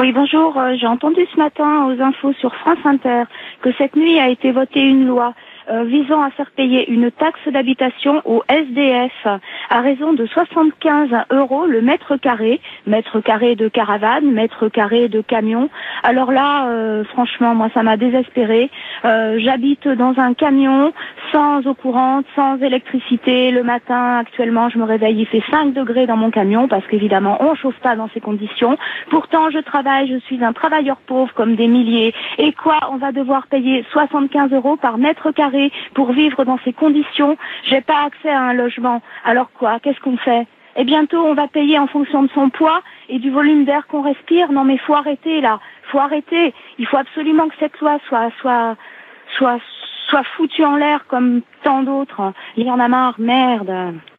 Oui, bonjour. J'ai entendu ce matin aux infos sur France Inter que cette nuit a été votée une loi visant à faire payer une taxe d'habitation aux SDF à raison de 75 € le mètre carré de caravane, mètre carré de camion. Alors là, franchement, moi, ça m'a désespérée. J'habite dans un camion sans eau courante, sans électricité. Le matin, actuellement, je me réveille, il fait 5 degrés dans mon camion parce qu'évidemment, on ne chauffe pas dans ces conditions. Pourtant, je travaille, je suis un travailleur pauvre comme des milliers. Et quoi, on va devoir payer 75 € par mètre carré pour vivre dans ces conditions? J'ai pas accès à un logement. Alors quoi? Qu'est-ce qu'on fait? Et bientôt, on va payer en fonction de son poids et du volume d'air qu'on respire. Non, mais faut arrêter là. Faut arrêter. Il faut absolument que cette loi soit foutue en l'air comme tant d'autres. Il y en a marre, merde.